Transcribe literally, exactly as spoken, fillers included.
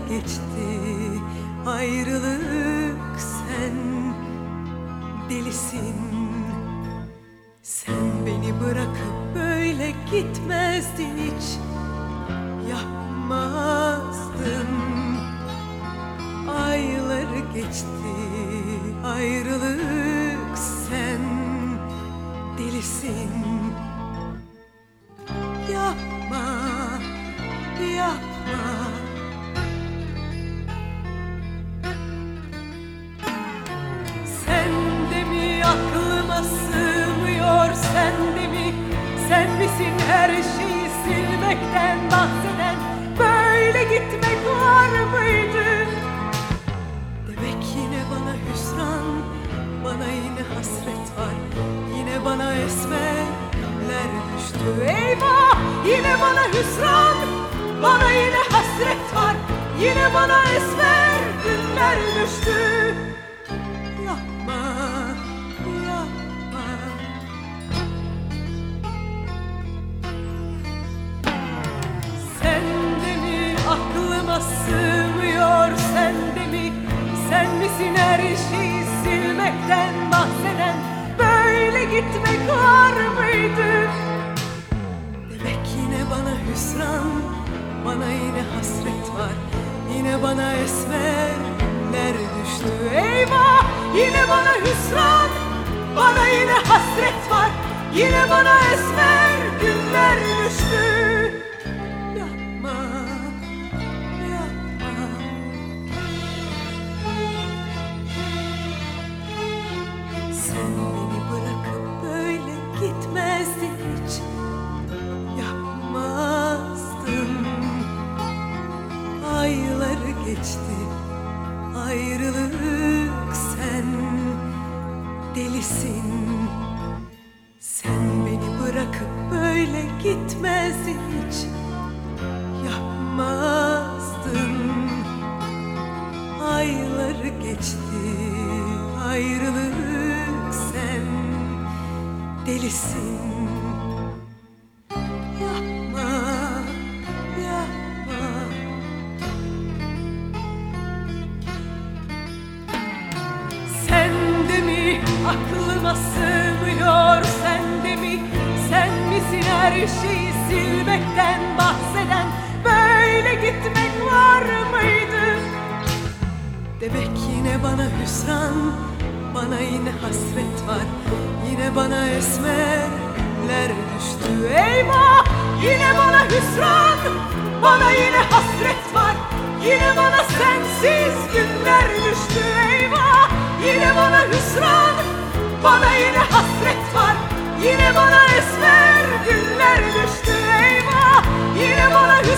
geçti ayrılık, sen delisin. Sen beni bırakıp böyle gitmezdin, hiç yapmazdın. Aylar geçti ayrılık, sen delisin. Yapma, yapma. Sen de mi aklıma sığmıyor, sen de mi? Sen misin her şeyi silmekten bahseden? Böyle gitmek var mıydı? Demek yine bana hüsran, bana yine hasret var. Yine bana esmerler düştü. Eyvah! Yine bana hüsran, bana yine hasret var. Yine bana esmer günler düştü. Yapma, yapma. Sen de mi aklıma sığmıyor, sen de mi? Sen misin her şeyi silmekten bahseden? Böyle gitmek var mıydı? Demek yine bana hüsran, bana yine hasret var. Yine bana esmerler düştü. Eyvah! Yine bana hüsran, bana yine hasret var. Yine bana esmer günler düştü. Yapma, yapma. Sen beni bırakıp böyle gitmezdin, hiç yapmazdın. Aylar geçti ayrılık, sen delisin. Sen beni bırakıp böyle gitmezdin, hiç yapmazdın. Aylar geçti ayrılık, sen delisin. Yapma, yapma. Sen de mi aklıma sığmıyor, sen de mi? Sen misin her şeyi silmekten bahseden? Böyle gitmek var mıydı? Demek yine bana hüsran, bana yine hasret var. Yine bana esmerler düştü. Eyvah! Yine bana hüsran, bana yine hasret var. Yine bana sensiz günler düştü. Eyvah! Yine bana hüsran, bana yine hasret var. Yine bana esmer günler düştü. Eyvah! Yine bana hüsran.